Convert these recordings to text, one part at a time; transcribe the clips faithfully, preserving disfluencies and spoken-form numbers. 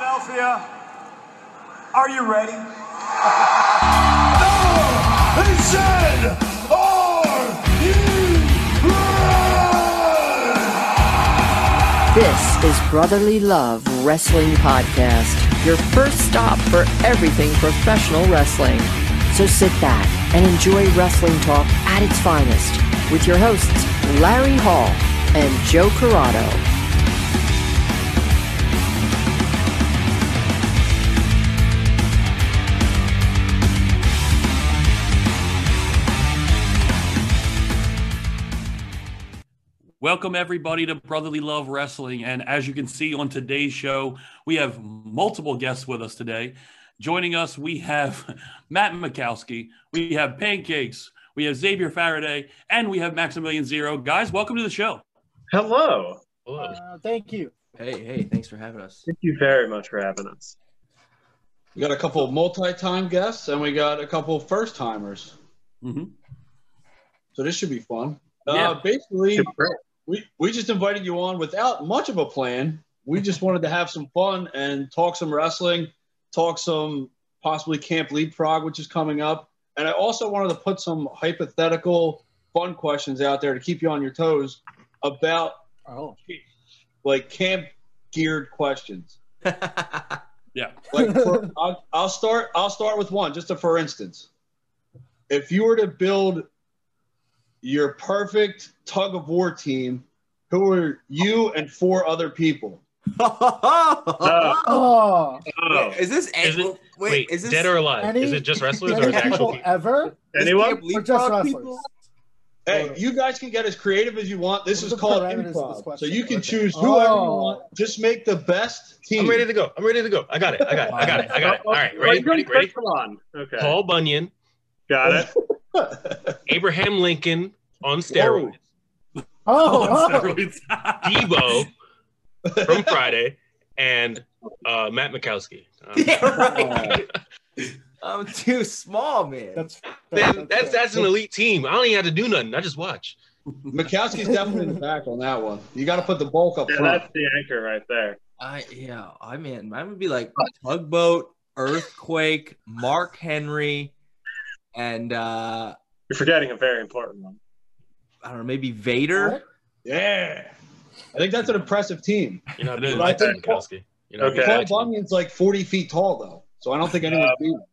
Philadelphia, are you ready? No! They said, are you ready? This is Brotherly Love Wrestling Podcast, your first stop for everything professional wrestling. So sit back and enjoy wrestling talk at its finest with your hosts, Larry Hall and Joe Corrado. Welcome, everybody, to Brotherly Love Wrestling. And as you can see on today's show, we have multiple guests with us today. Joining us, we have Matt Mikowski, we have Pancakes, we have Xavier Faraday, and we have Maximilian Zero. Guys, welcome to the show. Hello. Hello. Uh, thank you. Hey, hey, thanks for having us. Thank you very much for having us. We got a couple of multi-time guests, and we got a couple of first-timers. Mm-hmm. So this should be fun. Yeah. Uh, basically, we, we just invited you on without much of a plan. We just wanted to have some fun and talk some wrestling, talk some possibly Camp Leapfrog, which is coming up. And I also wanted to put some hypothetical fun questions out there to keep you on your toes about Oh, like camp geared questions. Yeah. Like for, I'll, I'll start. I'll start with one, just a for instance. If you were to build your perfect tug of war team, who are you and four other people? Oh, oh. oh. Is this Is it, wait, wait, is this dead or alive? Any, is it just wrestlers any or is it actual people people? ever? this Anyone? Camp Or just Leapfrog wrestlers? people? Hey, you guys can get as creative as you want. This What is are the called parameters of this improv. So question? you can Okay. choose whoever Oh. you want. Just make the best team. I'm ready to go. I'm ready to go. I got it. I got it. I got it. I got it. All right, Oh, ready, you're ready, good. ready. Come on. Okay. Paul Bunyan, Got it. Abraham Lincoln on steroids, Oh, oh. Steroids. Debo from Friday, and uh, Matt Mikowski. Um, Yeah, right. I'm too small, man. That's man, that's that's an elite team. I don't even have to do nothing. I just watch. Mikowski's definitely in the back on that one. You got to put the bulk up Yeah, front. that's the anchor right there. I yeah, I mean, mine would be like Tugboat, Earthquake, Mark Henry, and uh You're forgetting a very important one. I don't know, maybe Vader. Yeah. I think that's an impressive team. You're not It being is. like that, I think- Mikowski. You're not Okay. being Paul like that. Bunyan's like forty feet tall, though. So I don't think anyone's beating him.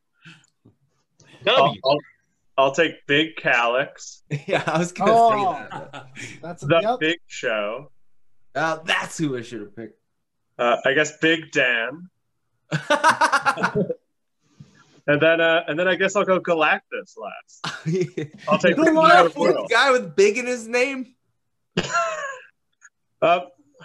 I'll, W. I'll, I'll take Big Calyx, Yeah, I was gonna Oh. say that. That's The yep. Big Show, but- Uh, that's who I should have picked. uh, I guess Big Dan, and then uh, and then I guess I'll go Galactus last. I'll take The Big last Show one. as well. Guy with big in his name. Uh,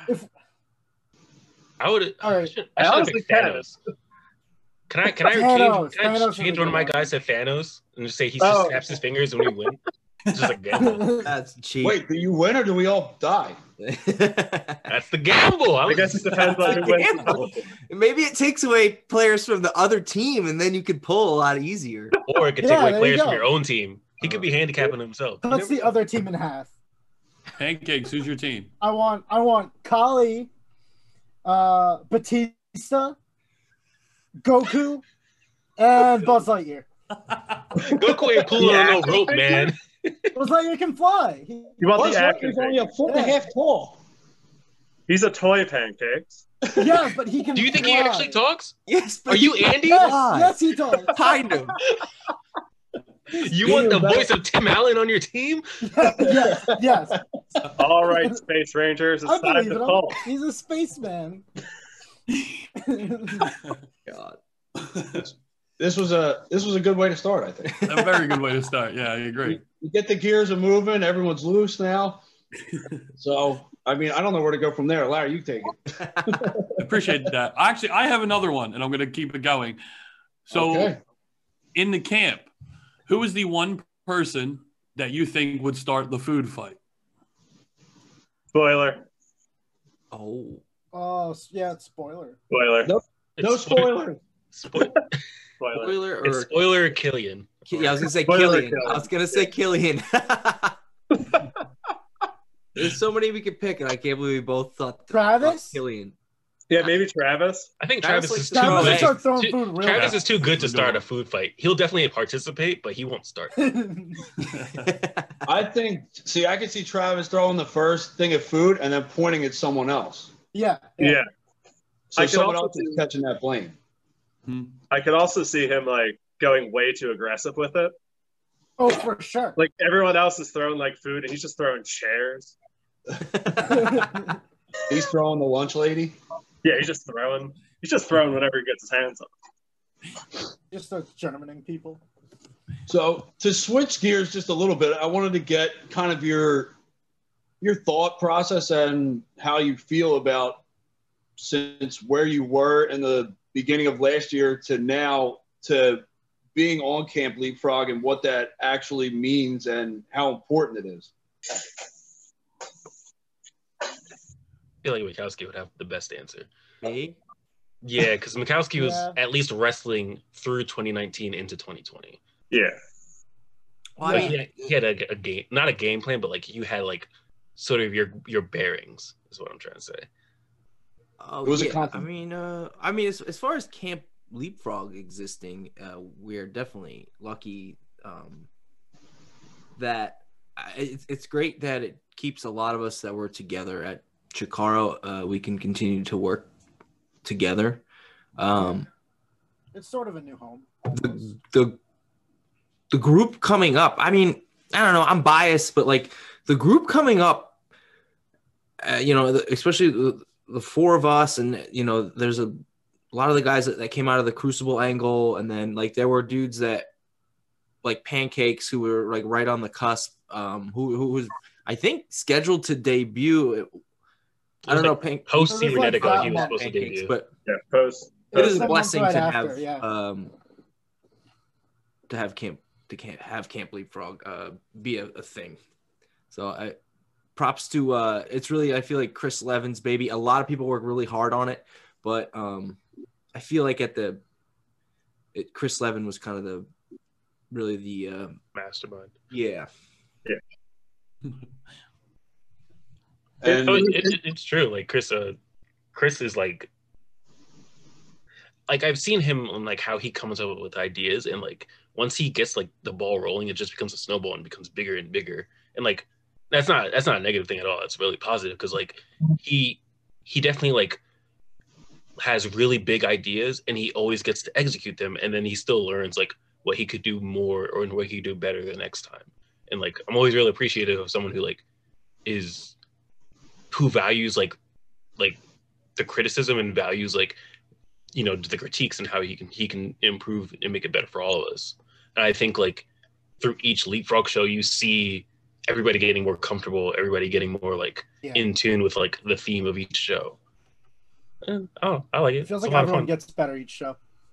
I would. All right. I should I have honestly picked can. Thanos. Can I? Can I Thanos. change? Can I Thanos just is a change one of good my one. guys to Thanos and just say he just Oh. snaps his fingers when he wins? It's just a gamble. That's cheap. Wait, do you win or do we all die? That's the gamble. I, I was, guess it depends on who wins. the Gamble. tournament. Maybe it takes away players from the other team, and then you could pull a lot easier. Or it could Yeah, take away there you players from go. your own team. He could be handicapping himself. You Cuts never the know. other team in half. Pancakes, who's your team? I want I want Kali, uh, Batista, Goku, and Buzz Lightyear. Goku ain't pulling Yeah. on no rope, man. Buzz Lightyear can fly. He, You want Buzz the action? Lightyear's only a foot and a half tall. He's a toy pancakes. yes, but he can. Do you think he fly. actually talks? Yes, but Are you he can Andy? Yes, fly. yes, he does. Kind of. You want the voice of Tim Allen on your team? yes, yes. All right, Space Rangers, it's I time believe to in him. pull. He's a spaceman. God. This was a this was a good way to start, I think. A very good way to start. Yeah, I agree. You get the gears are moving, everyone's loose now. So I mean, I don't know where to go from there. Larry, you take it. Appreciate that. Actually, I have another one, and I'm going to keep it going. So, Okay. in the camp, who is the one person that you think would start the food fight? Spoiler. Oh. Oh, yeah, it's spoiler. Spoiler. Nope. No It's spoiler. Spoiler. Spoiler. Spoiler or It's spoiler or Killian. yeah, I was gonna say Spoiler Killian. Killian. I was gonna say Killian. There's so many we could pick, and I can't believe we both thought Travis? Killian. Yeah, maybe Travis. I think Travis Travis, is likes too to Travis throw will good. start throwing too- food real Travis fast. is too good to We're start doing a food fight. He'll definitely participate, but he won't start. I think. See, I could see Travis throwing the first thing of food and then pointing at someone else. Yeah. Yeah. So I could someone also else is see- catching that blame. I could also see him like going way too aggressive with it. Oh, for sure. Like everyone else is throwing like food, and he's just throwing chairs. He's throwing the lunch lady. Yeah, he's just throwing. He's just throwing whatever he gets his hands on. Just starts Germaning people. So to switch gears just a little bit, I wanted to get kind of your your thought process and how you feel about since where you were in the beginning of last year to now to being on Camp Leapfrog and what that actually means and how important it is. I feel like Mikowski would have the best answer. Me? Yeah, because Mikowski was Yeah. at least wrestling through twenty nineteen into twenty twenty. Yeah. Well, I Like, mean, he had, he had a, a game, not a game plan, but like you had like sort of your your bearings is what I'm trying to say. oh, It was a yeah. I compliment. mean, uh, I mean, as, as far as Camp Leapfrog existing, uh, we're definitely lucky um, that I- it's, it's great that it keeps a lot of us that were together at Chikara. Uh, we can continue to work together. Um, It's sort of a new home. the, the the group coming up. I mean, I don't know. I'm biased, but like the group coming up, uh, you know, the, especially the, the four of us, and you know, there's a, a lot of the guys that, that came out of the Crucible angle, and then like there were dudes that like Pancakes who were like right on the cusp, um, who who was I think scheduled to debut. I don't know, Pan- Post It was like Cibernetico, he was that supposed to Pancakes, debut. but Yeah. Post. it is a Seven blessing months to right have after, yeah. um to have camp to camp have Camp Leapfrog uh be a, a thing. So I props to uh it's really I feel like Chris Levin's baby. A lot of people work really hard on it, but um I feel like at the it, Chris Levin was kind of the really the uh, Mastermind. yeah. And Oh, it, it, it's true. Like Chris, uh, Chris is like, like I've seen him on like how he comes up with ideas, and like once he gets like the ball rolling, it just becomes a snowball and becomes bigger and bigger. And like that's not that's not a negative thing at all. It's really positive because like he he definitely like has really big ideas, and he always gets to execute them, and then he still learns like what he could do more or what he could do better the next time. And like I'm always really appreciative of someone who like is who values like like the criticism and values like you know the critiques and how he can he can improve and make it better for all of us. And I think like through each Leapfrog show you see everybody getting more comfortable, everybody getting more like Yeah. in tune with like the theme of each show. And, oh, I like it. It feels It's like a lot of everyone fun. gets better each show.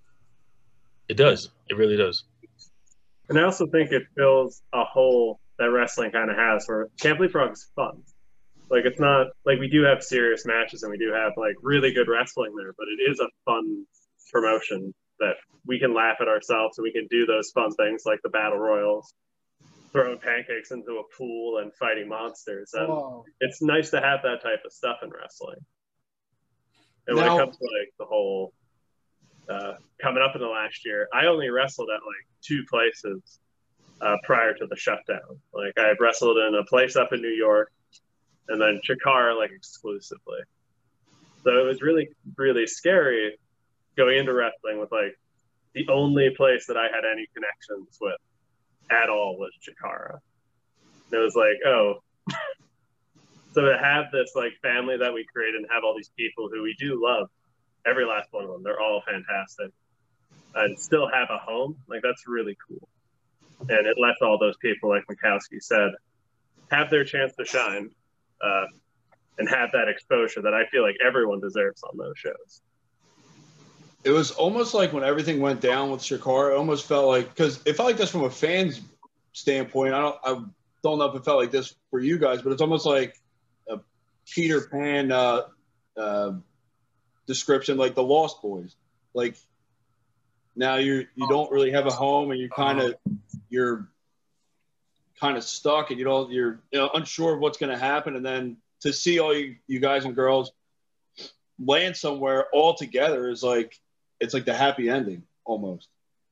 It does. It really does. And I also think it fills a hole that wrestling kind of has where Camp Leapfrog is fun. Like, it's not like we do have serious matches and we do have like really good wrestling there, but it is a fun promotion that we can laugh at ourselves and we can do those fun things like the battle royals, throwing pancakes into a pool and fighting monsters. And Whoa. it's nice to have that type of stuff in wrestling. And Now- when it comes to like the whole uh, coming up in the last year, I only wrestled at like two places uh, prior to the shutdown. Like I had wrestled in a place up in New York, and then Chikara like exclusively. So it was really, really scary going into wrestling with like the only place that I had any connections with at all was Chikara. And it was like, oh. So to have this like family that we created and have all these people who we do love, every last one of them, they're all fantastic, and still have a home, like that's really cool. And it lets all those people, like Mikowski said, have their chance to shine, uh, and have that exposure that I feel like everyone deserves on those shows. it was almost like when everything went down with Chikara, it almost felt like, because it felt like this from a fan's standpoint. I don't, I don't know if it felt like this for you guys, but it's almost like a Peter Pan uh, uh, description, like the Lost Boys. Like now you're you don't really have a home, and you're kind of you're kind of stuck, and you don't you're you know unsure of what's going to happen, and then to see all you you guys and girls land somewhere all together is like it's like the happy ending almost.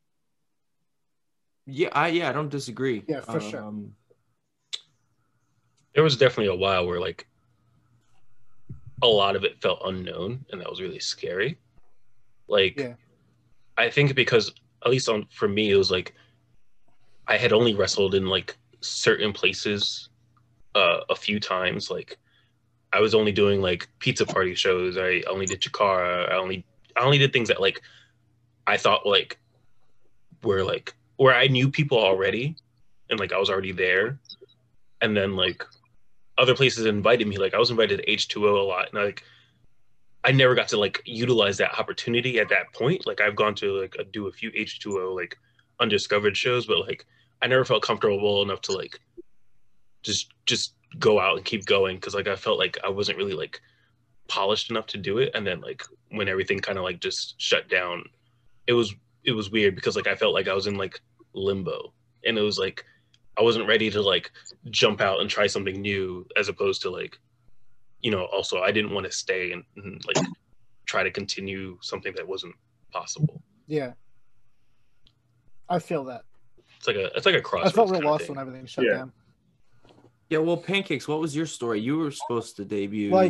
Yeah, I yeah, I don't disagree. Yeah, for sure. Um, There was definitely a while where like a lot of it felt unknown, and that was really scary. Like, Yeah. I think because at least on for me, it was like I had only wrestled in like certain places uh, a few times. Like, I was only doing like pizza party shows. I only did Chikara. I only I only did things that like I thought like were like where I knew people already, and like I was already there. And then like other places invited me. Like I was invited to H two O a lot, and I, like I never got to like utilize that opportunity at that point. Like I've gone to like a, do a few H two O like undiscovered shows, but like I never felt comfortable enough to like just just go out and keep going, because like I felt like I wasn't really like polished enough to do it. And then like when everything kind of like just shut down, it was it was weird, because like I felt like I was in like limbo, and it was like I wasn't ready to like jump out and try something new, as opposed to like, you know, also I didn't want to stay and, and like try to continue something that wasn't possible. Yeah. I feel that. It's like a it's like a I crossroads. felt real kind of lost thing. when everything shut Yeah. down. yeah, well, Pancakes, what was your story? You were supposed to debut. Like,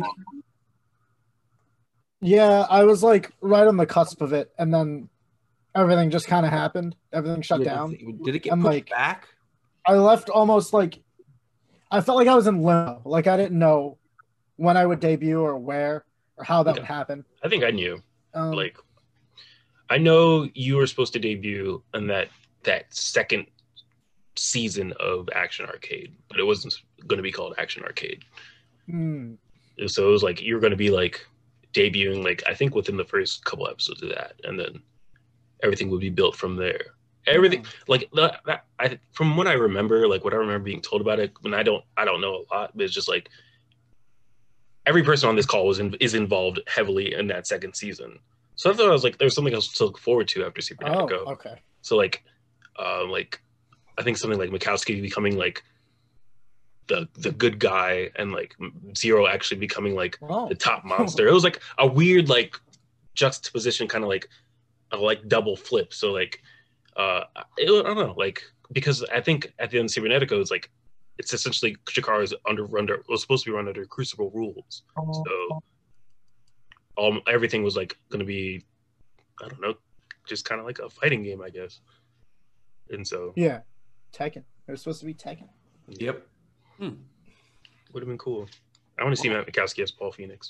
yeah, I was like right on the cusp of it, and then everything just kind of happened. Everything shut Did- down. Did it get I'm pushed like- back? I left almost like I felt like I was in limbo. Like I didn't know when I would debut or where or how that Yeah. would happen. I think I knew. Um, Like, I know you were supposed to debut in that that second season of Action Arcade, but it wasn't going to be called Action Arcade. hmm, So it was like you were going to be like debuting, like I think within the first couple episodes of that, and then everything would be built from there. Everything like that, that I from what I remember, like what I remember being told about it. When I don't, I don't know a lot, but it's just like every person on this call was in, is involved heavily in that second season. So I thought I was like, there's something else to look forward to after Super oh, Go. okay. So like, um, like I think something like Mikowski becoming like the the good guy, and like Zero actually becoming like Oh. the top monster. It was like a weird like juxtaposition, kind of like a like double flip. So like, uh, it, I don't know, like because I think at the end of Cybernetico, it's like it's essentially Chikara is under under was supposed to be run under Crucible rules. So all everything was like going to be, I don't know, just kind of like a fighting game, I guess. And so Yeah. Tekken. It was supposed to be Tekken. Yep. would have been cool. I want to see Matt Mikowski as Paul Phoenix.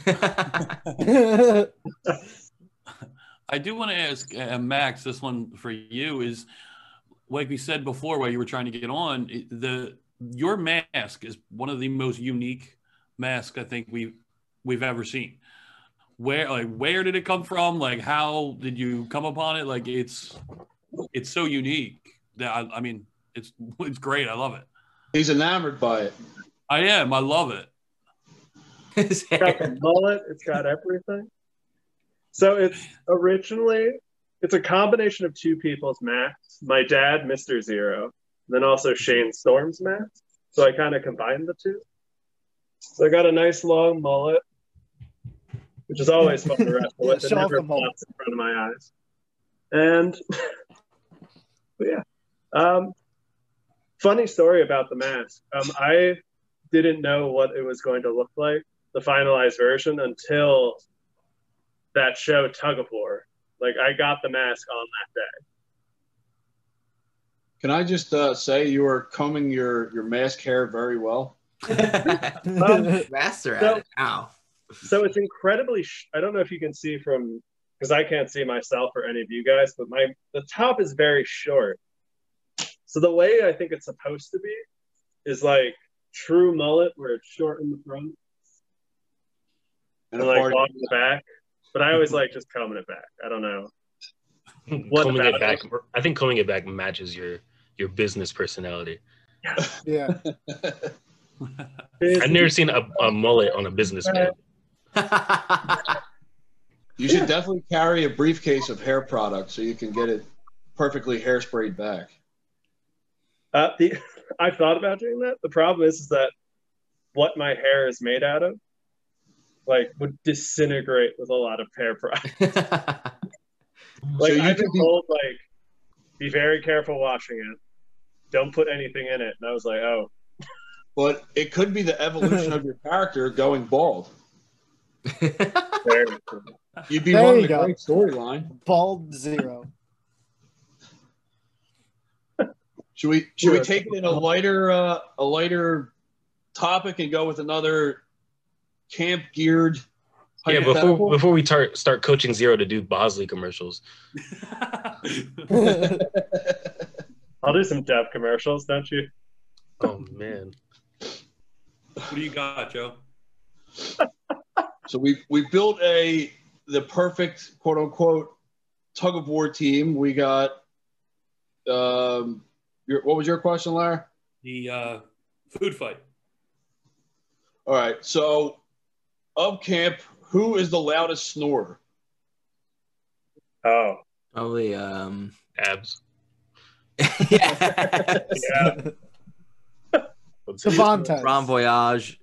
I do want to ask uh, Max, this one for you is, like we said before, while you were trying to get on, it- the your mask is one of the most unique masks I think we've we've ever seen. Where like where did it come from? Like how did you come upon it? Like it's it's so unique that I, I mean it's it's great. I love it. He's enamored by it. I am. I love it. His It's got hair. the mullet. It's got everything. So it's originally, it's a combination of two people's masks. My dad, Mister Zero, then also Shane Storm's mask. So I kind of combined the two. So I got a nice long mullet, which is always fun to wrestle with. It Show off never the mullet. flops in front of my eyes. And, but yeah. Um, funny story about the mask. Um, I didn't know what it was going to look like, the finalized version, until that show Tug of War. Like I got the mask on that day. Can I just uh, say you are combing your, your mask hair very well? Master at so- it. Ow. So it's incredibly. Sh- I don't know if you can see from, because I can't see myself or any of you guys, but my the top is very short. So the way I think it's supposed to be is like true mullet, where it's short in the front And and a like party- long in the back. But I always like just combing it back. I don't know. What combing about it back, I think combing it back matches your your business personality. Yeah. I've never seen a, a mullet on a businessman. You should definitely carry a briefcase of hair products so you can get it perfectly hairsprayed back. Uh, the, I've thought about doing that. The problem is, is that what my hair is made out of like would disintegrate with a lot of pear pie. So Like you I've could been be, told, like, be very careful washing it. Don't put anything in it. And I was like, oh, but it could be the evolution of your character going bald. very cool. You'd be There running you a go. great storyline. Bald zero. Should we should we take it in a lighter uh, a lighter topic and go with another camp geared? Yeah, before before we tar- start coaching Zero to do Bosley commercials. I'll do some Dev commercials, don't you? Oh man. What do you got, Joe? So we we built a the perfect quote unquote tug of war team. We got um your what was your question, Larry? The uh, food fight. All right. So of camp, who is the loudest snorer? Oh, Probably um Abs. yeah. yeah. Devontae. Ron Voyage.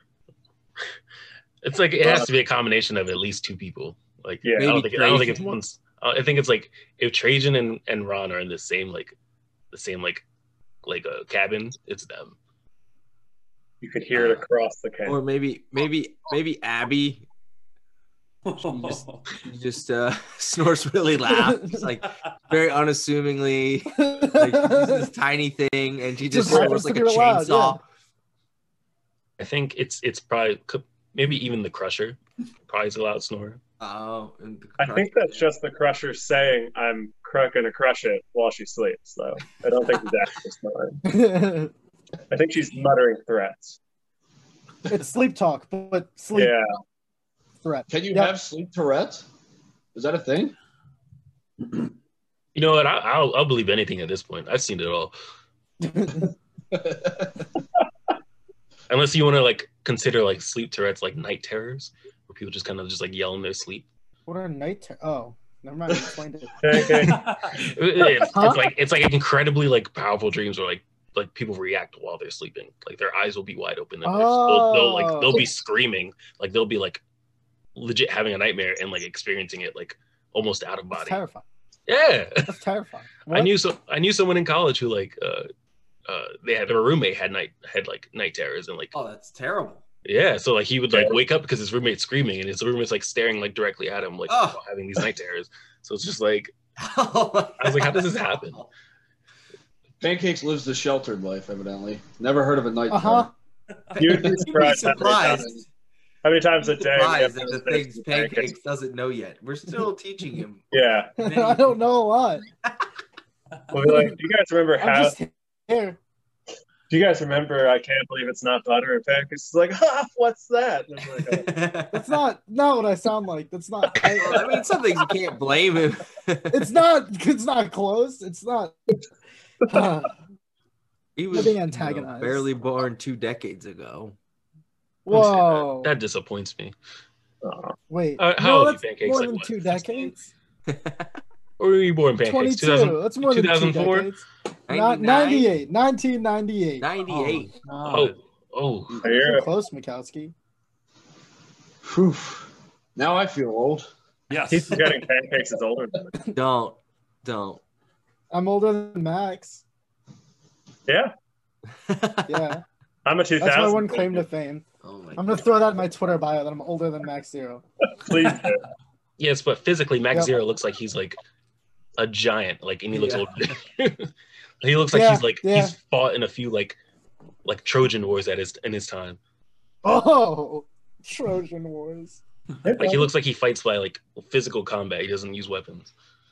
It's like it has to be a combination of at least two people. Like Yeah. I don't Maybe think I don't think it's Trajan. one. I think it's like if Trajan and, and Ron are in the same like the same like like a cabin, it's them. You could hear it across the camp. Or maybe maybe maybe Abby. She just, she just uh, snores really loud. It's like very unassumingly. Like she's this tiny thing, and she just Just happens snores like to a be loud, chainsaw. I think it's it's probably maybe even the Crusher probably is a loud snorer. Oh, and the I think that's just the Crusher saying, I'm cr- gonna crush it while she sleeps, though. I don't think she's actually snoring. I think she's muttering threats. It's sleep talk, but sleep Yeah. threat. Can you Yep. have sleep Tourette's? Is that a thing? You know what? I, I'll I'll believe anything at this point. I've seen it all. Unless you want to like consider like sleep Tourette's like night terrors, where people just kind of just like yell in their sleep. What are night? Ter- oh, never mind. I explained it. Okay, okay. It's, Huh? it's like it's like incredibly like powerful dreams where like like people react while they're sleeping. Like their eyes will be wide open and they're- they'll, they'll like they'll be screaming. Like they'll be like legit having a nightmare and like experiencing it like almost out of That's body. terrifying. Yeah. That's terrifying. I What? knew so I knew someone in college who like uh uh they had their roommate had night had like night terrors and like Oh, that's terrible. yeah, so like he would like wake up because his roommate's screaming and his roommate's like staring like directly at him like Oh. while having these night terrors. So it's just like I was like, how does this happen? Pancakes lives the sheltered life, evidently. Never heard of a night Uh huh. You'd be You'd be surprised, how, many surprised. times, how many times a day we have Surprised at the conversations things with pancakes. Pancakes doesn't know yet. We're still teaching him. Yeah. I don't know a lot. We'll be like, do you guys remember I'm how? just here. Do you guys remember? I can't believe it's not butter and pancakes. It's like, ah, what's that? And I'm like, oh. That's not not what I sound like. That's not. I, I mean, some things you can't blame him. it's not. It's not close. It's not. He was being you know, antagonized. barely born two decades ago. Whoa. That disappoints me. Oh. Wait. Uh, how no, old are you, that's Pancakes? more Like, than what, two sixteen? decades. Or were you born Pancakes? twenty-two. two thousand That's more than two 2004? decades. Not ninety-eight. nineteen ninety-eight. ninety-eight. Oh, oh. I hear So it. close, Mikowski. Whew. Now I feel old. Yes. He's forgetting pancakes is older than me. Don't. Don't. I'm older than Max. Yeah. Yeah. I'm a two That's my thousand. one claim to fame. Oh my I'm gonna throw that in my Twitter bio that I'm older than Max Zero. Please do. Yes, but physically, Max Yep. Zero looks like he's like a giant. Like, and he looks Yeah. old. He looks like Yeah, he's like yeah. he's fought in a few like like Trojan wars at his in his time. Oh, Trojan Wars. Like he looks like he fights by like physical combat. He doesn't use weapons.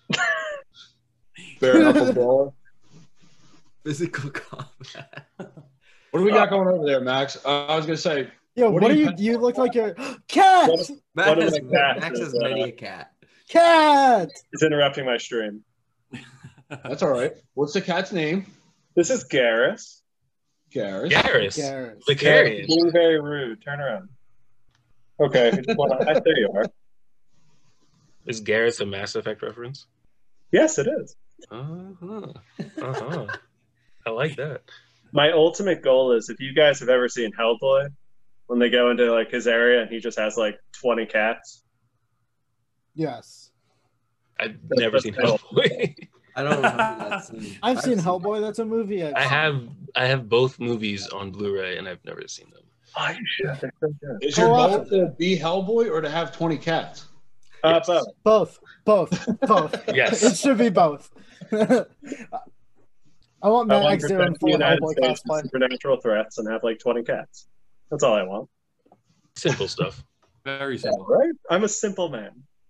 Bare knuckle brawler. Physical combat. What do we got going over there, Max? Uh, I was gonna say, Yo, What what, do are you- you? You look like a cat. What- Max, One of has, my cats Max is, has many uh, a cat. Cat. It's interrupting my stream. that's all right. What's the cat's name? This is Garrus. Garrus. Garrus, Garrus. the Garrus, carrion. being very rude. Turn around. Okay. Well, I there you are. Is Garrus a Mass Effect reference? Yes, it is. Uh-huh. Uh-huh. I like that. My ultimate goal is if you guys have ever seen Hellboy, when they go into like his area and he just has like twenty cats? Yes. I've never seen Hellboy. I don't remember that scene. I've seen Hellboy. That's a movie. I've I seen. have I have both movies on Blu-ray and I've never seen them. Oh, you should. They're so good. Is your Go goal on. to be Hellboy or to have twenty cats? Uh, Yes. both. Both. Both. Both. Yes. It should be both. I want I want Max to there in protect the full United Hellboy States from cosplay. supernatural threats and have like twenty cats. That's all I want. Simple stuff. Very simple. Right? I'm a simple man.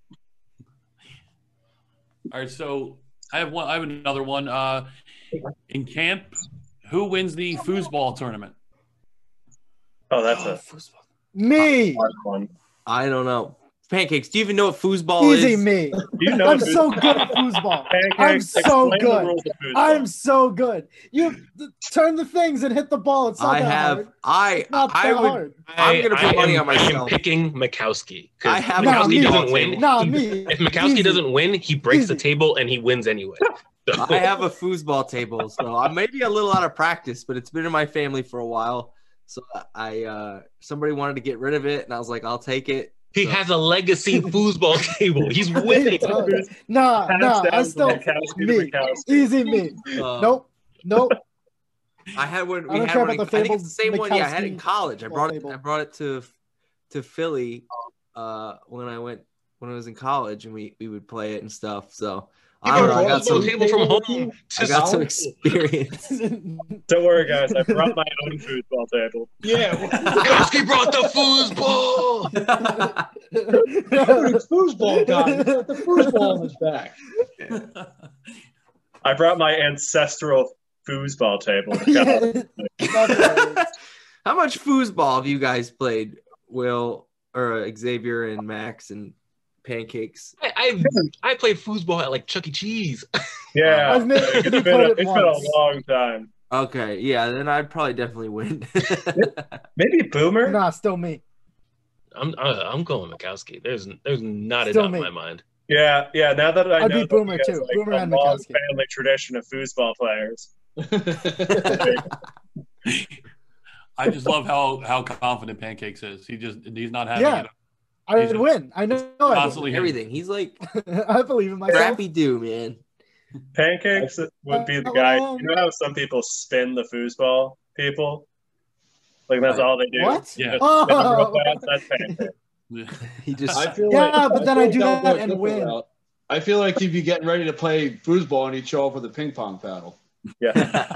All right, so I have one. I have another one. Uh, in camp, who wins the foosball tournament? Oh, that's a Me. hard one. I don't know. Pancakes. Do you even know what foosball Easy is? me. Do you know I'm who- so good at foosball. Pancakes, I'm so explain the good. rules of foosball. I'm so good. You th- turn the things and hit the ball. It's not I that have. hard. I. Not I that would. hard. I'm gonna put I money am, on myself. I am picking Mikowski I because have Nah, Mikowski me. doesn't win. Nah, He- me. If Mikowski Easy. doesn't win, he breaks the Easy. table and he wins anyway. So- I have a foosball table, so I'm maybe a little out of practice, but it's been in my family for a while. So I, uh, somebody wanted to get rid of it, and I was like, I'll take it. He So- has a legacy foosball table. He's winning. Nah, Pass nah. down I from still Mikowski to me. Mikowski. Easy me. Uh, Nope. Nope. I had one. I We don't had care one. In, about the I think it's the same Fable one. Yeah, I had it in Mikowski college. I brought it. table. I brought it to to Philly uh, when I went when I was in college, and we we would play it and stuff. So He I don't brought know. I a got foosball some. table from home. I got some experience. Don't worry, guys. I brought my own foosball table. Yeah. Mikowski brought the foosball. It's foosball guy. He's got the foosball on his back. I brought my ancestral foosball table. How much foosball have you guys played, Will or uh, Xavier and Max and Pancakes? I, I I played foosball at like Chuck E. Cheese. Yeah, I've made- it's you been, played a, it it's been a once. long time. Okay, yeah, then I'd probably definitely win. Maybe Boomer. Nah, still me. I'm uh, I'm going Mikowski. There's there's not a Still doubt me. in my mind. Yeah, yeah. Now that I I'd know be that Boomer you guys, too. like, Boomer a and long Mikowski. family tradition of foosball players. I just love how how confident Pancakes is. He just he's not having Yeah. it. I He's would a- win. I know. I would. Constantly Everything. He's like I believe in myself. crappy do, man. Pancakes would be the guy. You know how some people spin the foosball people? Like that's all they do. What? Yeah. Just Oh. spin them real fast. That's Pancakes. Yeah. He just I feel Yeah, like, but then feel I like do that would that go a and different win. route. I feel like he'd be getting ready to play foosball and he'd show up with a ping pong paddle. Yeah.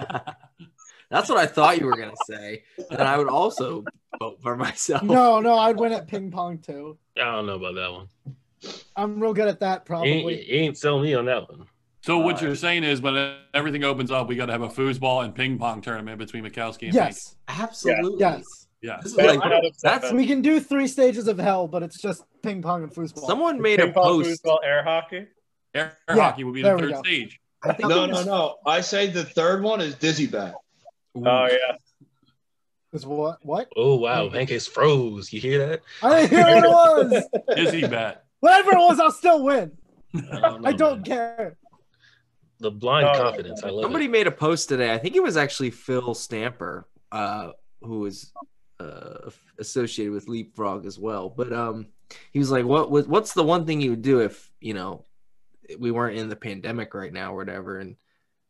That's what I thought you were gonna say. And I would also vote for myself. No, no, I'd win at ping pong too. I don't know about that one. I'm real good at that, You ain't, probably. you ain't selling me on that one. So what you're saying is, when everything opens up, we got to have a foosball and ping pong tournament between Mikowski and Yes, Absolutely. yes. Yeah. This is That's like not a- that's We can do three stages of hell, but it's just ping pong and foosball. someone made a Ping pong, post. foosball, air hockey. Air, Yeah, hockey would be the there we third go. stage. I think No, it no, was- no. I say the third one is dizzy bat. Oh yeah. Is what? What? Oh wow, Pancakes froze. You hear that? I didn't hear what it was. Dizzy bat. Whatever it was, I'll still win. I don't, know, I don't man. care. The blind Oh, confidence. I love Somebody it. made a post today. I think it was actually Phil Stamper, uh, who was uh, associated with Leapfrog as well. But um, he was like, "What was what's the one thing you would do if you know we weren't in the pandemic right now or whatever?" And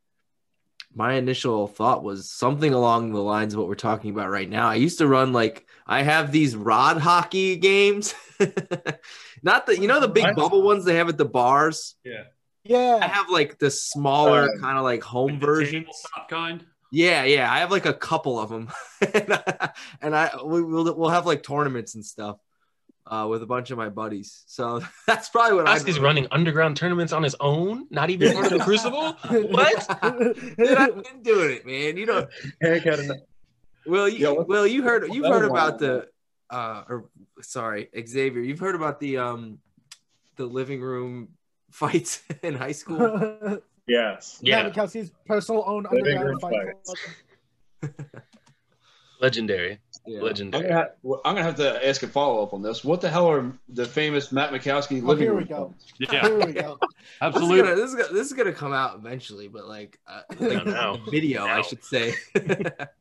my initial thought was something along the lines of what we're talking about right now. I used to run like I have these rod hockey games, not the you know the big What? bubble ones they have at the bars. Yeah. I Yeah. have like the smaller Um, kind of like home Like the versions. tabletop kind. Yeah, yeah, I have like a couple of them, and I, and I we, we'll we'll have like tournaments and stuff uh, with a bunch of my buddies. So that's probably what I'm Mikowski's running underground tournaments on his own, not even part of the Crucible. What? Dude, I've been doing it, man. You know, Eric had enough. Will you Yo, what- Will you heard you've that heard was about wild. the uh or sorry Xavier, you've heard about the um the living room fights in high school. Yes. Yeah, Yeah, Mikowski's personal own Living underground room fight fights. club. legendary, Yeah. I'm legendary. gonna, have, well, I'm gonna have to ask a follow up on this. What the hell are the famous Matt Mikowski Oh, living here room we go. fights? Yeah. Here we go. This is, Absolutely. gonna, this, is gonna, this is gonna come out eventually, but like, uh, like Now. video, I Now. should say.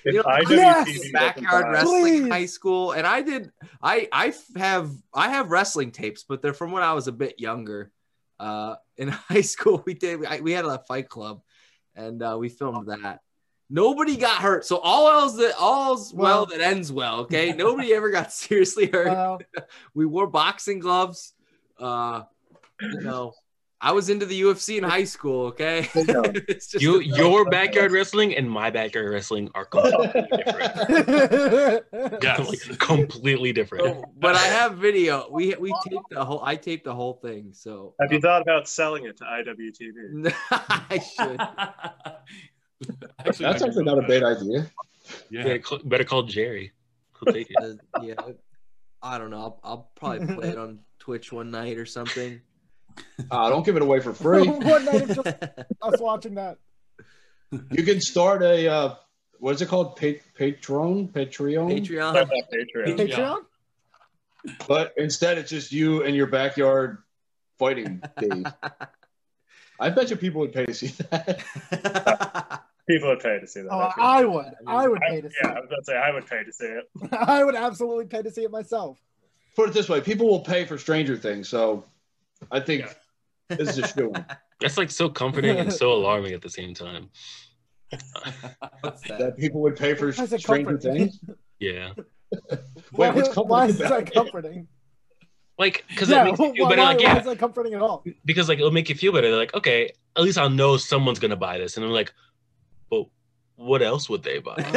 You know, I Yes! did backyard wrestling in high school, and I did. I I have I have wrestling tapes, but they're from when I was a bit younger. Uh, in high school, we did. We, we had a fight club, and uh, we filmed that. Nobody got hurt, so all else that all's well, well that ends well. Okay, nobody ever got seriously hurt. Well, we wore boxing gloves. Uh, you know. I was into the U F C in high school, okay? It's just you, your backyard wrestling and my backyard wrestling are completely different. Yeah, like, completely different. So, but I have video. We we taped the whole. I taped the whole thing. So have you thought about selling it to I W T V? I should. Actually, That's actually not a bad idea. Yeah, yeah cl- better call Jerry. He'll take it. Uh, yeah, I don't know. I'll, I'll probably play it on Twitch one night or something. Uh, don't give it away for free. One night of just us watching that. You can start a uh, what is it called? Pa- Patreon, Patreon, Patreon, Patreon. Patreon. But instead, it's just you and your backyard fighting, Dave. I bet you people would pay to see that. People would pay to see that. Oh, I would. I would pay to see yeah, it. I was about to say I would pay to see it. I would absolutely pay to see it myself. Put it this way: people will pay for Stranger Things, so I think yeah. this is a shoe. That's like so comforting and so alarming at the same time. What's that? That people would pay for Stranger Things? Yeah. Wait, why, what's why is that comforting? Like, because yeah, it makes you feel why, better. why, Like, yeah. why is that comforting at all? Because like it'll make you feel better. They're like, okay, at least I'll know someone's gonna buy this, and I'm like, well, what else would they buy?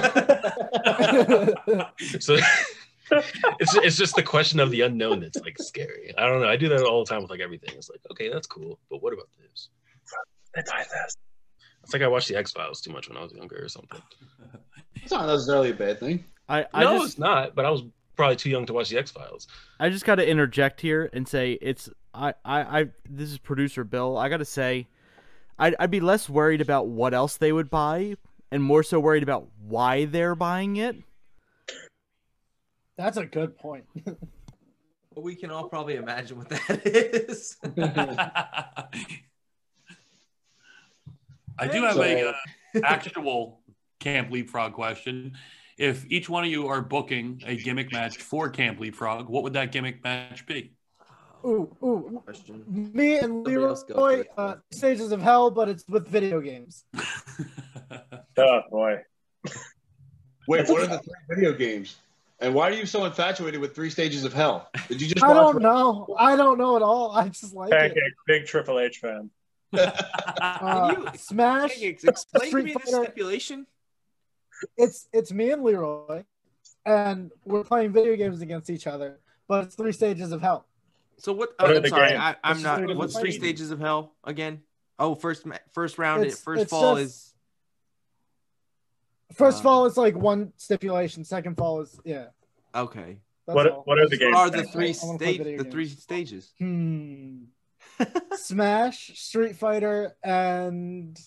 So it's it's just the question of the unknown that's like scary. I don't know. I do that all the time with like everything. It's like, okay, that's cool, but what about this? They buy this. It's like I watched the X-Files too much when I was younger or something. It's not necessarily a bad thing. I, I no, just, it's not. But I was probably too young to watch the X-Files. I just got to interject here and say it's I, I, I this is producer Bill. I got to say, I'd, I'd be less worried about what else they would buy and more so worried about why they're buying it. That's a good point. Well, we can all probably imagine what that is. I do have a uh, actual Camp Leapfrog question. If each one of you are booking a gimmick match for Camp Leapfrog, what would that gimmick match be? Ooh, ooh. Question. Me and Leroy, uh, Stages of Hell, but it's with video games. Oh, boy. Wait, what are the three video games? And why are you so infatuated with Three Stages of Hell? Did you just I watch don't know. I don't know at all. I just like Pancake, it. big Triple H fan. Uh, you, Smash. explain Street to me the Fighter. stipulation. It's it's me and Leroy, and we're playing video games against each other. But it's Three Stages of Hell. So what? What Oh, are I'm the sorry, games? I, I'm It's not. just What's three Three different Stages of Hell again? Oh, first ma- first round. It's- first it's fall just- is First Uh, fall is like one stipulation. Second fall is yeah. okay. That's What all. what are the What games? are the three I wanna play stage? video The games. three stages. Hmm. Smash, Street Fighter, and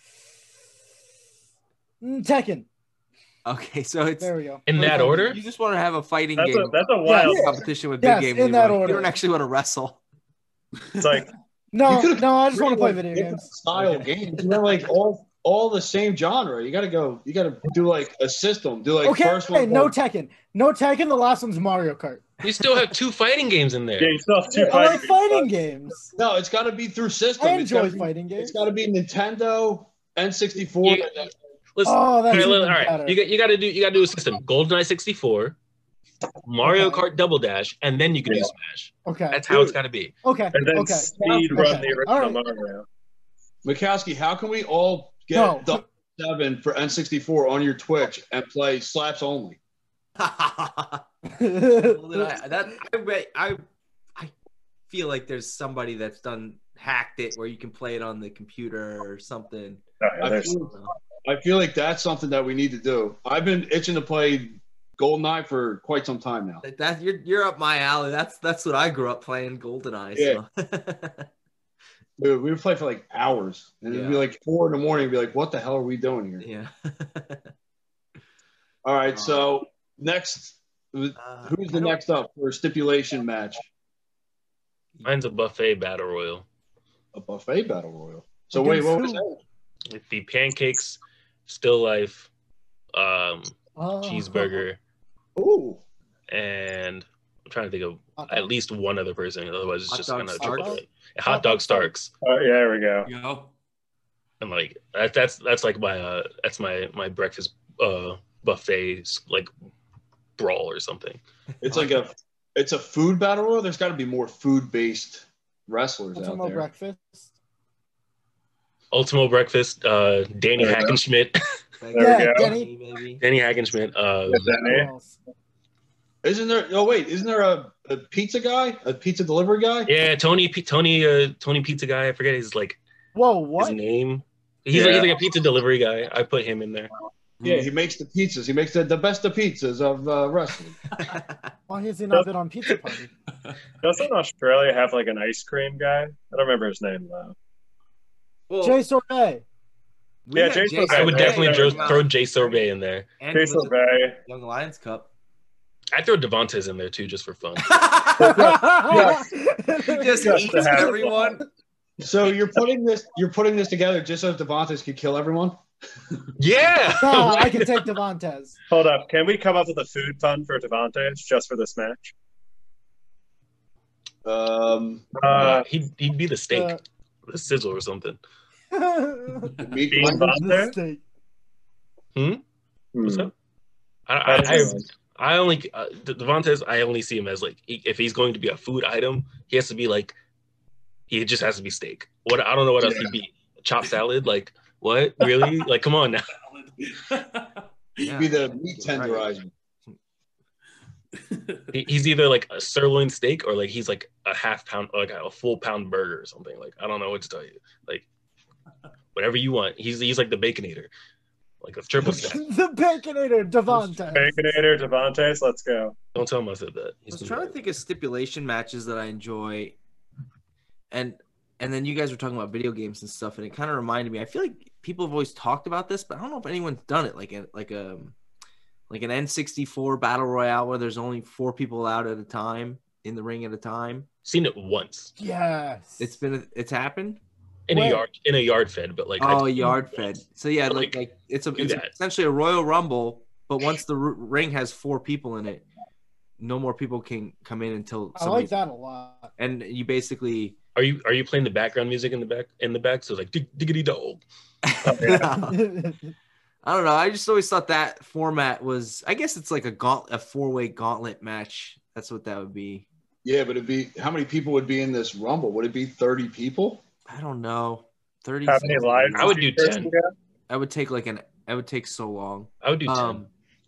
Mm, Tekken. Okay, so it's There we go. In that order? You just want to have a fighting That's game a, that's a wild. Yeah. competition with Yes, big game. in that Leroy. order. You don't actually want to wrestle. It's like No, You could've no, I just want to play Like, video different games. Style games. You know, like all all the same genre. You gotta go. You gotta do like a system. Do like Okay, first one. no Tekken. No Tekken. The last one's Mario Kart. You still have two fighting games in there. yeah, you still have two I fighting like games. fighting games. No, it's got to be through system. I It's gotta enjoy be- fighting games. It's got to be Nintendo, N sixty-four. Yeah. Listen, Oh, that's okay, even all right. better. You got you got to do you got to do a system. GoldenEye sixty-four, Mario Okay. Kart Double Dash, and then you can do Smash. Okay. That's how it's got to be. Okay. And then Okay. speed Okay. run the original All right. Mario. Mikowski, how can we all get No. Double Seven for N sixty-four on your Twitch and play slaps only? Well, then I, that I, bet- I I feel like there's somebody that's done hacked it where you can play it on the computer or something. Oh, yeah, I there's- feel, I feel like that's something that we need to do. I've been itching to play GoldenEye for quite some time now. That, that you're you're up my alley. That's that's what I grew up playing, GoldenEye. So. Dude, we would play for like hours, and it'd be Yeah. like four in the morning. And be like, "What the hell are we doing here?" yeah. All right, so next, Uh, who's I the don't- next up for a stipulation match? Mine's a buffet battle royal. A buffet battle royal. So wait, Against what was who? that? With the pancakes, still life, um, Oh. cheeseburger, Ooh. and I'm trying to think of Hot at dog. least one other person. Otherwise, it's Hot just dog kind of Starks? triple threat. Hot dog Starks, Oh, yeah, there we go. You know, and like that, that's that's like my uh, that's my my breakfast uh buffet like brawl or something. It's like a it's a food battle royal. There's got to be more food based wrestlers out Ultimo there. breakfast. Ultimo Breakfast, uh, Danny There we go. Hackenschmidt, There Yeah, we go. Danny. Maybe. Danny Hackenschmidt. Uh, Yeah, Who Danny. else? Isn't there? Oh wait, isn't there a, a pizza guy, a pizza delivery guy? yeah, Tony P- Tony uh, Tony Pizza Guy. I forget his like Whoa, his what? name. He's like Yeah. he's like a pizza delivery guy. I put him in there. Yeah, he makes the pizzas. He makes the, the best of pizzas of uh, wrestling. Why has he not been on Pizza Party? Doesn't Australia have like an ice cream guy? I don't remember his name though. Well, Jay Sorbet. we Yeah, had Jason Jason I would Sorbet. definitely Yeah, throw, yeah. throw Jay Sorbet in there. and Jason with the Bay. Young Lions Cup. I'd throw Devontae in there too, just for fun. He just Just eats to have everyone. So you're putting this you're putting this together just so Devontae could kill everyone? Yeah. No, I can take Devontae. Hold up. Can we come up with a food fund for Devontae just for this match? Um, Uh, he'd he'd be the steak, Uh, the sizzle or something. meat Bean grinder? Devontae? Hmm? What's up? I I, That I, is- I only uh, De- Devontae, I only see him as like he, if he's going to be a food item, he has to be like he just has to be steak. What I don't know what else he'd be. Chopped salad, like what? Really? Like come on now. He'd be the meat tenderizer. He- He's either like a sirloin steak or like he's like a half pound, like a full pound burger or something. Like I don't know what to tell you. Like whatever you want. He's he's like the Baconator, like a triple stack. The Baconator, Devontae. Baconator, Devontae, let's go. Don't tell him I said that. I He's was gonna trying be to think of stipulation matches that I enjoy, and and then you guys were talking about video games and stuff, and it kind of reminded me. I feel like people have always talked about this, but I don't know if anyone's done it. Like a like a like an N sixty-four battle royale where there's only four people out at a time in the ring at a time. seen it once Yes. It's been it's happened. in a Where? yard in a yard fed, but like Oh, I've- yard fed. So yeah, But, like like, like it's a do it's that. essentially a Royal Rumble, but once the r- ring has four people in it, no more people can come in until I somebody. like that a lot. And you basically. Are you are you playing the background music in the back in the back? So it's like dig, diggity dog. I don't know. I just always thought that format was. I guess it's like a gaunt, a four way gauntlet match. That's what that would be. Yeah, but it'd be how many people would be in this rumble? Would it be thirty people? I don't know. Thirty. How many live? I would do speakers ten. we got? I would take like an. I would take so long. I would do ten. Um,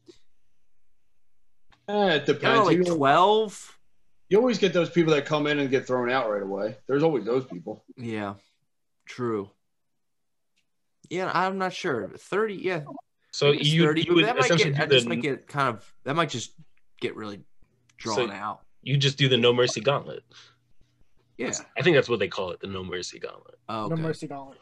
Eh, it I don't know, depends. like you, twelve. you always get those people that come in and get thrown out right away. There's always those people. Yeah, true. Yeah, I'm not sure. Thirty. Yeah, so it's you, thirty. you But would that might essentially get. do I just the, might get kind of. That might just get really drawn So- out. you just do the No Mercy Gauntlet. Yeah. I think that's what they call it, the No Mercy Gauntlet. Oh, No okay. Mercy Gauntlet.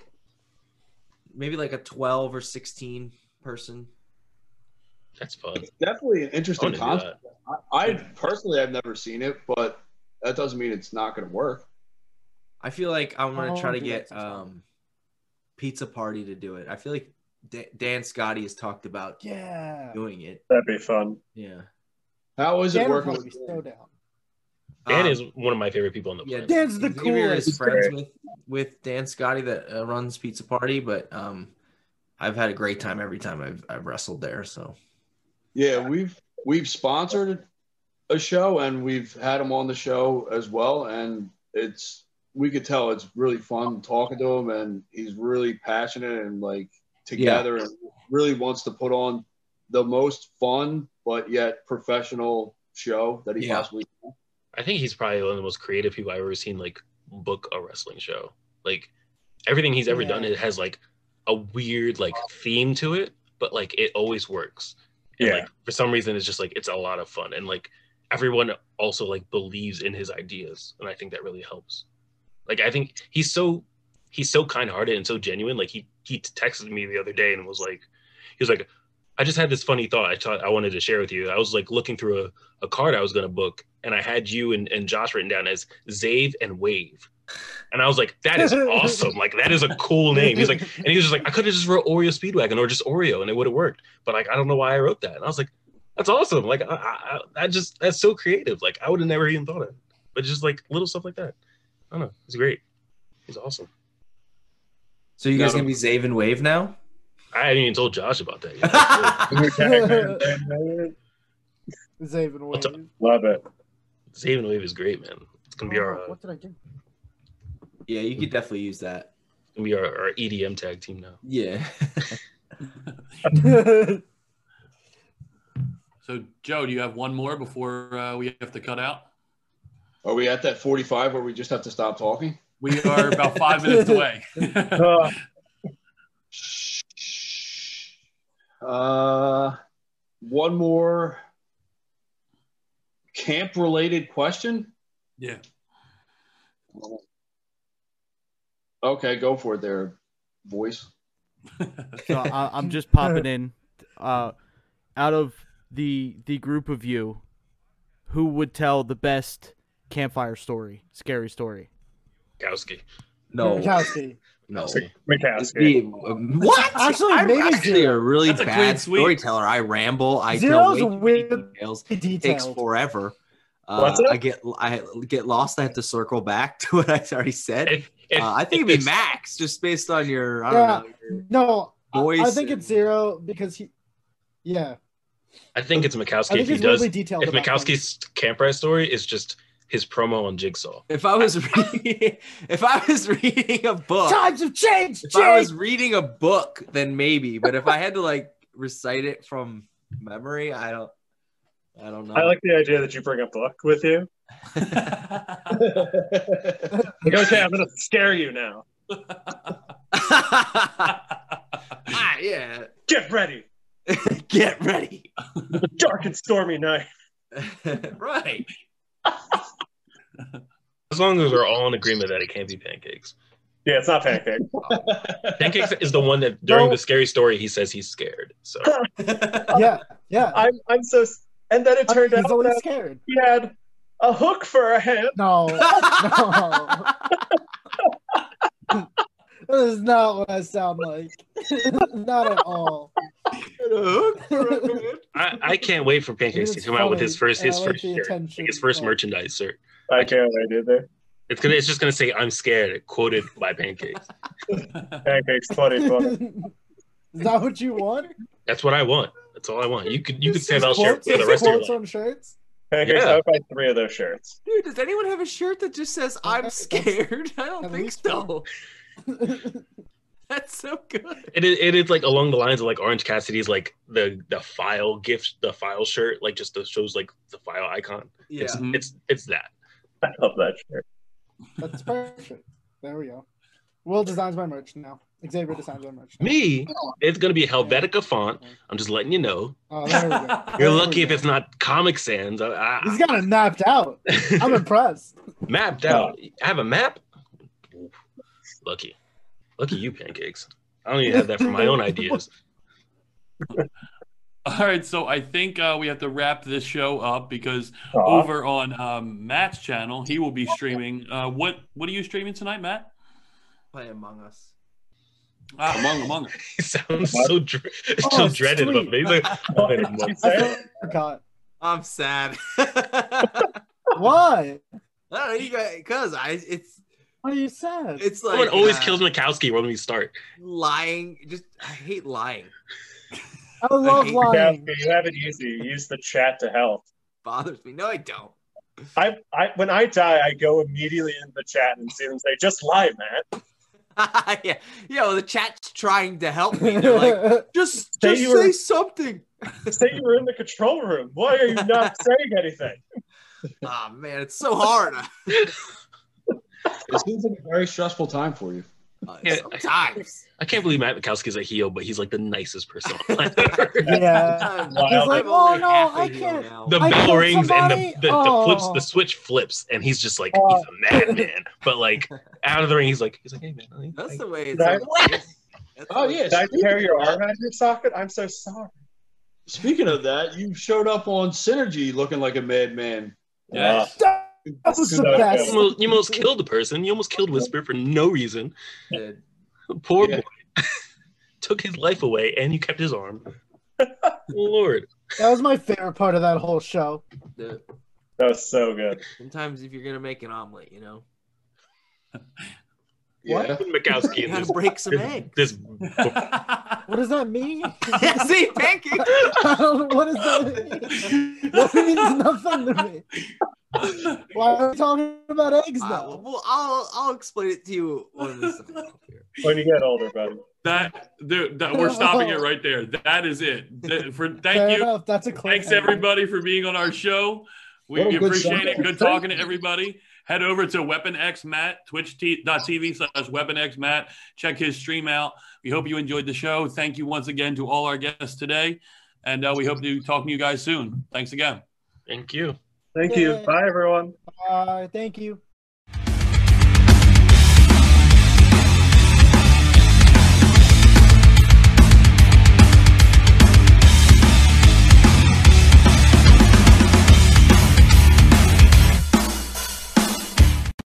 Maybe like a twelve or sixteen person. That's fun. It's definitely an I interesting want to do concept. that. I, I personally have never seen it, but that doesn't mean it's not going to work. I feel like I'm gonna Oh, try to yeah, get sometime. um, Pizza Party to do it. I feel like Da- Dan Scotty has talked about Yeah. doing it. That'd be fun. Yeah. How is it Dan would working? probably be With so down. Dan Um, is one of my favorite people on the yeah. planet. Dan's the Xavier is coolest. friends with with Dan Scotty that uh, runs Pizza Party, but um, I've had a great time every time I've I've wrestled there. So Yeah, we've we've sponsored a show and we've had him on the show as well, and it's we could tell it's really fun talking to him, and he's really passionate and like together, and really wants to put on the most fun but yet professional show that he Yeah. possibly can. I think he's probably one of the most creative people I've ever seen like book a wrestling show. Like everything he's ever Yeah. done, it has like a weird like theme to it, but like it always works. And Yeah. like for some reason it's just like it's a lot of fun. And like everyone also like believes in his ideas. And I think that really helps. Like I think he's so he's so kind hearted and so genuine. Like he he texted me the other day and was like he was like, I just had this funny thought I thought I wanted to share with you. I was like looking through a, a card I was gonna book, and I had you and, and Josh written down as Zave and Wave. And I was like, that is awesome. Like, that is a cool name. He's like, and he was just like, I could have just wrote Oreo Speedwagon or just Oreo and it would have worked. But like, I don't know why I wrote that. And I was like, that's awesome. Like, I, I, I just, that's so creative. Like, I would have never even thought of it. But just like little stuff like that. I don't know. It's great. He's awesome. So you guys gonna be Zave and Wave now? I hadn't even told Josh about that yet. Zave and Wave. Love it. Zave and Wave is great, man. It's gonna be our. Uh, what did I do? Yeah, you could definitely use that. It's gonna be our, our E D M tag team now. Yeah. So, Joe, do you have one more before uh, we have to cut out? Are we at that forty-five where we just have to stop talking? We are about five minutes away. uh, one more camp-related question? Yeah. Okay, go for it there, voice. So I, I'm just popping in. Uh, out of the the group of you, who would tell the best campfire story, scary story? Mikowski. No. Mikowski. No. Mikowski. What? Actually, I'm maybe actually Zero. a really That's a bad clean sweep. storyteller. I ramble. I Zero's tell way too many weird details. detailed. It takes forever. Uh, What's up? I get I get lost. I have to circle back to what I already said. If- if- Uh, I think if it'd be it's- Max, just based on your I Yeah. don't know. Your No, I- voice I think and- it's Zero because he. Yeah. I think it's Mikowski I think if he he's does. really detailed If about Mikowski's campfire story is just his promo on Jigsaw. If I was reading, if I was reading a book, Times have changed, if I was Jake! reading a book, then maybe. But if I had to like recite it from memory, I don't. I don't know. I like the idea that you bring a book with you. Like, okay, I'm gonna scare you now. ah, yeah. Get ready. Get ready. The dark and stormy night. Right. As long as we're all in agreement that it can't be pancakes. Yeah, it's not pancake. Pancakes is the one that during No. the scary story he says he's scared. So Yeah, yeah. I'm I'm so. And then it turned He's out always that scared. he had a hook for a hand. No, no. That is not what I sound like. Not at all. I, I can't wait for pancakes to It's come out with his funny, first and his I like first the shirt, attention. his first Oh. merchandise shirt. I can't wait either. It's gonna it's just gonna say I'm scared, quoted by pancakes. Pancakes twenty twenty. Is that what you want? That's what I want. That's all I want. You could you could Just say that shirt quotes- for the rest of your quotes life. on shirts. Pancakes. Yeah. I would buy three of those shirts. Dude, does anyone have a shirt that just says "I'm scared"? I don't At think least so. That's so good. It is, it is like along the lines of like Orange Cassidy's like the the file gift, the file shirt, like just the shows like the file icon. Yeah. It's it's it's that. I love that shirt. That's perfect. There we go. Will designs my merch now. Xavier designs my merch. Now. Me, it's gonna be a Helvetica font. I'm just letting you know. Oh, there we go. You're There lucky we if go. it's not Comic Sans. I, I, He's got it mapped out. I'm impressed. mapped out. I have a map. Ooh, lucky, lucky you, pancakes. I don't even have that for my own ideas. All right, so I think uh, we have to wrap this show up because Aw. over on um, Matt's channel, he will be streaming. Uh, what What are you streaming tonight, Matt? Play Among Us. Ah, Among Among Us. He sounds so dr- Oh, so dreaded sweet. about me. He's like, What did you I say? forgot. I'm sad. Why? I don't know, you guys, because I it's What are you sad? it's like someone always uh, kills Mikowski when we start. lying. Just I hate lying. I love hate lying. Mikowski, you have it easy. You use the chat to help. Bothers me. No, I don't. I, I, when I die, I go immediately into the chat and see them say, "Just lie, Matt." yeah, yeah. Well, the chat's trying to help me. They're like, just, Say just you were- say something. Say you were in the control room. Why are you not saying anything? Oh man, it's so hard. It seems like a very stressful time for you. Uh, Yeah. sometimes. I can't believe Matt Mikowski's a heel, but he's like the nicest person on planet. Yeah. Sometimes. He's I'm like, only "Oh, no, half a I heel can't." now. The I bell killed rings somebody? and the the, the Oh. flips the switch flips and he's just like Oh. he's a madman. But like out of the ring, he's like he's like, hey man, I- That's I- the way it's. Right. That's Oh the way- yeah. Did I Speaking tear your of arm that- out of your socket? I'm so sorry. Speaking of that, you showed up on Synergy looking like a madman. Yes. That was the So good. best. You almost, you almost killed a person. You almost killed Whisper for no reason. Dude. Poor Yeah. boy. Took his life away, and you kept his arm. Lord. That was my favorite part of that whole show. Dude. That was so good. Sometimes if you're gonna make an omelet, you know, Yeah. Mikowski you and gotta this, break some eggs. this What does that mean? See, pancake. I don't, what does that mean? That means nothing to me. Why are we talking about eggs Uh, now? well, I'll I'll explain it to you when we sign off here. When you get older, buddy. That, dude, that we're stopping it right there. That is it. That- for thank Fair you. enough. That's a Thanks cliffhanger. everybody for being on our show. We What a good appreciate show. it. Good talking to everybody. Head over to Weapon X Matt, twitch dot t v slash Weapon X Matt. Check his stream out. We hope you enjoyed the show. Thank you once again to all our guests today. And uh, we hope to talk to you guys soon. Thanks again. Thank you. Thank you. Yeah. Bye, everyone. Uh, thank you.